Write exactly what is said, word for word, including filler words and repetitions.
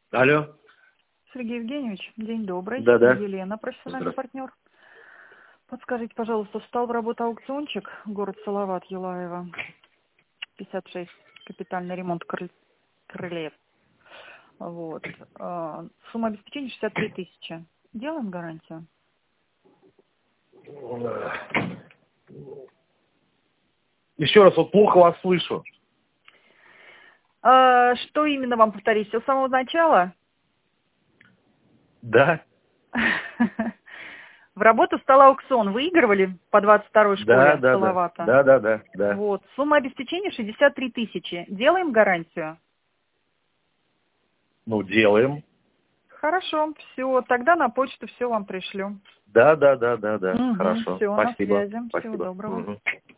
Алло. Сергей Евгеньевич, день добрый. Да-да. Елена, профессиональный партнер. Подскажите, пожалуйста, встал в работу аукциончик, город Салават, Юлаева, пятьдесят шесть, капитальный ремонт кры- крыльев. Вот. А, Сумма обеспечения шестьдесят три тысячи. Делаем гарантию? Еще раз, вот плохо вас слышу. А, что именно вам повторить? Все с самого начала? Да? В работу встал аукцион. Выигрывали по двадцать второй Да, школе да, да. Салавата? Да, да, да, да. Вот. Сумма обеспечения шестьдесят три тысячи. Делаем гарантию? Ну, делаем. Хорошо, все. Тогда на почту все вам пришлю. Да, да, да, да, да. Угу, Хорошо. все, на Спасибо. связи. Всего Спасибо. доброго. Мгм.